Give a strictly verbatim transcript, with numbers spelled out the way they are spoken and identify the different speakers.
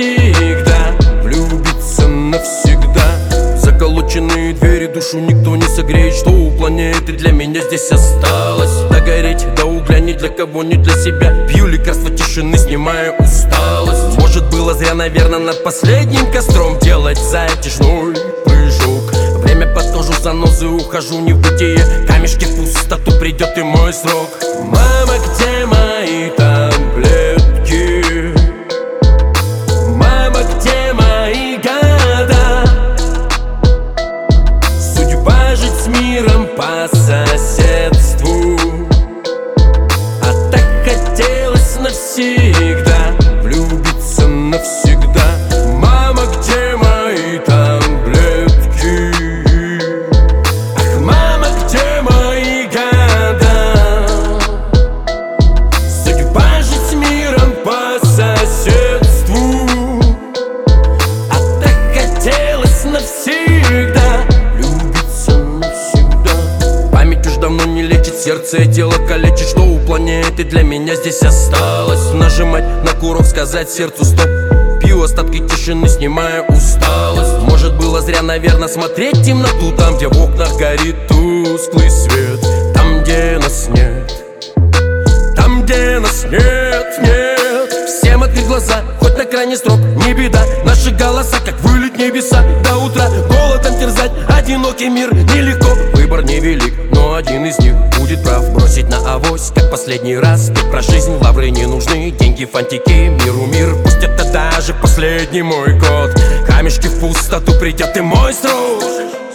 Speaker 1: навсегда, влюбиться навсегда. Заколоченные двери, душу никто не согреет. Что у планеты для меня здесь осталось? Догореть до угля, ни для кого, ни для себя. Пью лекарства тишины, снимая усталость. Может, было зря, наверное, над последним костром делать затяжной прыжок. Время подхожу, занозы, ухожу не в бытие. Камешки в пустоту, придет и мой срок. Мама, где мои таблетки? Мама, где мои года? Судьба жить с миром по соседству, а так хотелось навсегда, влюбиться навсегда. Мама, где мои таблетки? Ах, мама, где мои года? Судьба жить с миром по соседству, а так хотелось навсегда, влюбиться навсегда. Память уж давно не лечит, сердце и тело калечит. Что у планеты для меня здесь осталось? Нажимать на курок, сказать сердцу стоп. Пью остатки тишины, снимая усталость. Может, было зря, наверное, смотреть темноту. Там, где в окнах горит тусклый свет, там, где нас нет, там, где нас нет, нет. Всем открыть глаза, хоть на крайний срок, не беда. Наши голоса, как вылет небеса. До утра голодом терзать одинокий мир нелегко. Выбор невелик, но один из них будет прав. Бросить на авось, как последний раз. Петь про жизнь, лавры не нужны, деньги, фантики, миру мир. Пусть это даже последний мой год. Камешки в пустоту, придет и мой срок.